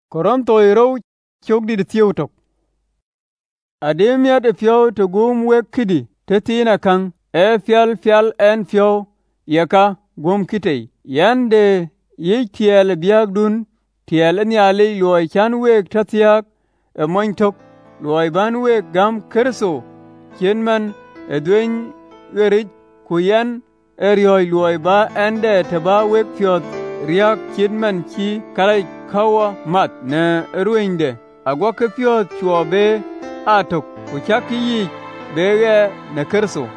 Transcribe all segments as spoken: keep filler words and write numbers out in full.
Koronto iro chokdi de tiyotok. Ademia de fio to gum wek kidi te tina kang e fial fial en fio yaka gum kitei. Yan de ye tiel biag dun tiel ni ale loy chan wek tatiak e mointok loy ban wek gam kerso kienman e dwen werit kuyen erioy loy ba ende te ba wek fiot riak kienman chi kalai kawa mat ne ruinde agwa ke fiot chuobe atok kuchaki yi bege ne kerso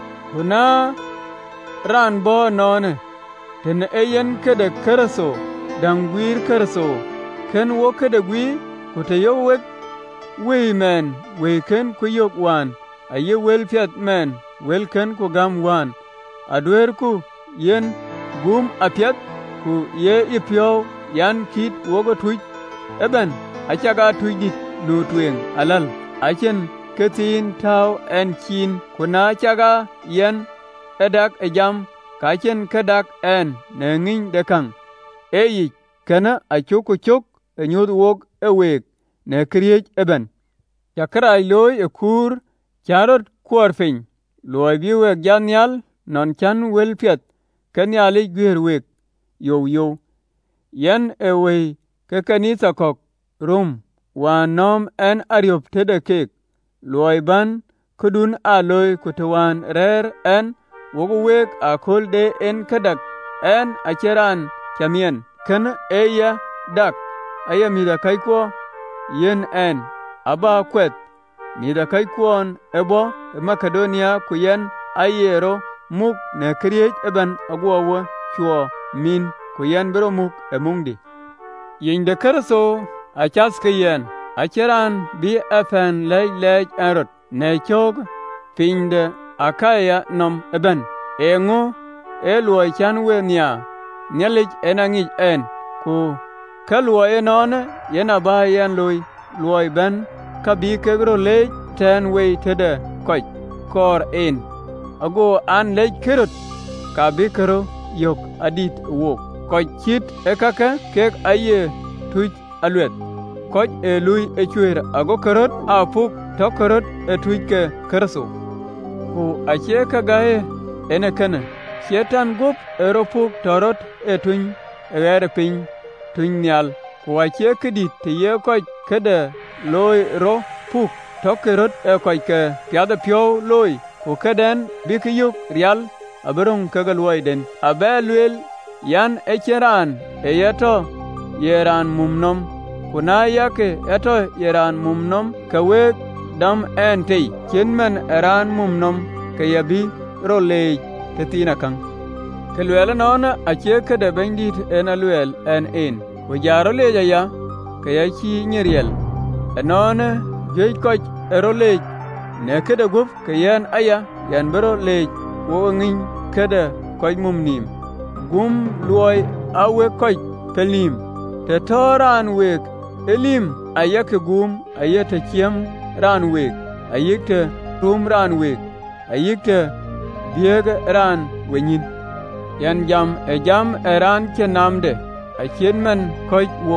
kuna ran bo none ten eyen kede kerso dangwir kerso ken wo kede gwi kuteyo wek we men we ken kuyok wan aye wel fiat men wel ken ku gam wan adwer ku yen gum apiat ku ye ipyo yan kit wogo tuj eben achaga tujdit lutweng alal achen ketin taw en chin kuna chaga yen edak ejam kachen kedak en ne ngin dekang eyi kana achuku chuk enyud wog ewek ne kriej eben chakra loy ekur charot kuarfin loy biwek janyal non chan welpiet kenyali gwerwek yo yo yen ewe ke kanisa kok rum wanom en ariop tede kek loy ban kudun aloy kutawan rer en wogu wek akol de en kadak en acheran chamien ken eya dak aya mida kaikwo yen en aba kwet mida kaikwon ebo e Makedonia kuyen ayero muk ne kriej eben agwowo chuo min kuyen bero muk e mungdi yinde kerso achas keyen acheran bi efen lej lej erot ne chog finde akaya nom eben engo eluo chan we nya nyelij enangij en ku kaluo enone yena ba yen loy luoy ben kabi kegro lej ten we tede koy kor en ago an lej kerot kabi kero yok adit wok koy chit ekaka kek aye tuj alwet koy e lui e chwer ago kerot apuk to kerot e tuj ke kerso ku ache kagaye ene kene shetan gup eropuk torot e tuny ere piny tuny nyal ku ache kidi te ye koy kede loy ro puk to kerot e koy ke piade pyo loy ku keden bikiyuk rial aberung kegaluoy den abe luel yan echeran eyeto yeran mumnom kuna yake eto yeran mumnom kawek dam entei chenmen eran mumnom kayabi rolej tetina kang kelwel non ache kede bendit en alwel en en kujaro leja ya kayachi nyeriel enon jey koch erolej ne kede gup kayen aya yan bero lej wo ngin kede koch mumnim gum luoy awe koch pelim te toran wek elim ayake gum ayete chiem ran wek ayikte rum ran wek ayikte bieg ran wenyin yan jam e jam eran ke namde achien men koch wok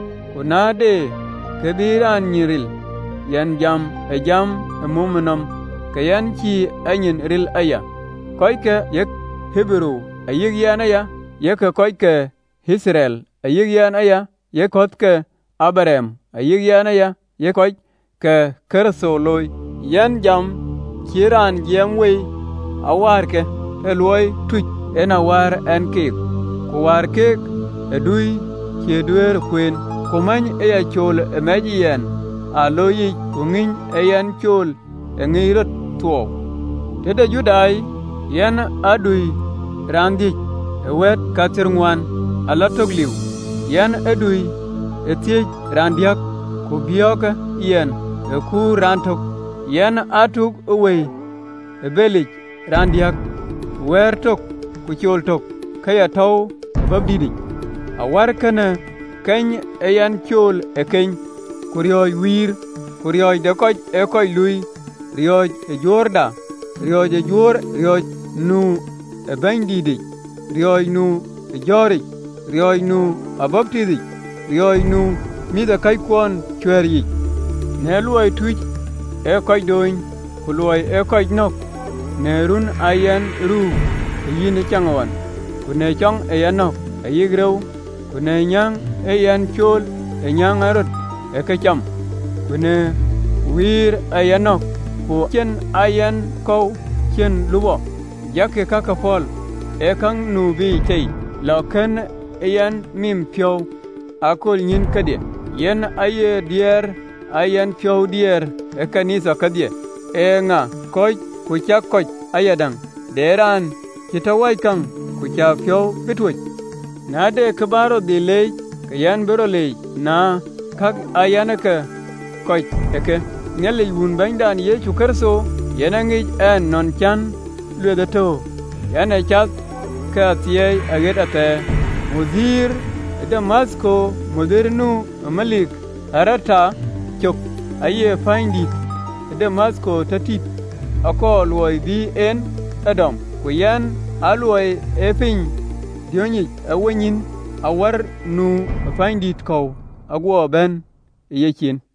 kunade kebiran nyiril yan jam e jam e mumnom kayan chi anyin ril aya koch ke yek hebru ayik yana ya yek koch ke Israel ayik yan aya ye koth ke Abraham ayik yan aya ye koch ke kerso loy yan jam kiran jem wei awar ke eloy tuj en awar en kek ku war kek edui kedwer kwen kumany eya chol emejien aloyi kungin eyan chol engirot tuo tede judai yan adui randi ewet katir ngwan alatogliu yan edui etiej randiak ku biyoke yen eku rantok yan atuk uwei ebelich randiak wer tok ku chol tok kaya taw babdidi awar kana keny eyan chol ekeny kurioy wir kurioy de koch e koch lui rioj e jorda rioj e jor rioj nu e bendidi rioj nu e jori rioj nu ababtidi rioj nu mitho kai kwon chwer yic. Ne luoi tuic e koc dony, ku luoi e koc nok, ne run ayen ru e yin caŋwan, ku ne cöŋ e yanok e yik reu, ku ne nyaŋ e yen col e nyaŋ arot e kecam, ku ne wir e yanok, ku cen ayen kou cen lubo. Jaki kaka pol e kaŋ nu bi tei, lo ken e yen mim piöu akol nyin kedie. Yen aye dier ayen piöu dier e kanisa kedhie. E ŋa koc ku ca koc ayadaŋ deran cita wai kaŋ ku ca piöu bituoc. Na de kebaro dhi leic, ke yen biro leic na kak ayeneke koc eke. Ŋelic wun Banydan Yecu Kerico yen aŋic en non can luetho to, yen e cath ke athiyei aɣet athe. Mudhir i Damasko mudhir nu Melik Areta cök aye pany dit i Damasko tatit ako luoi dhi en Edom, ku yen a luoi e piny dionyic awenyin awar nu pany dit kou aguo ben i yecin.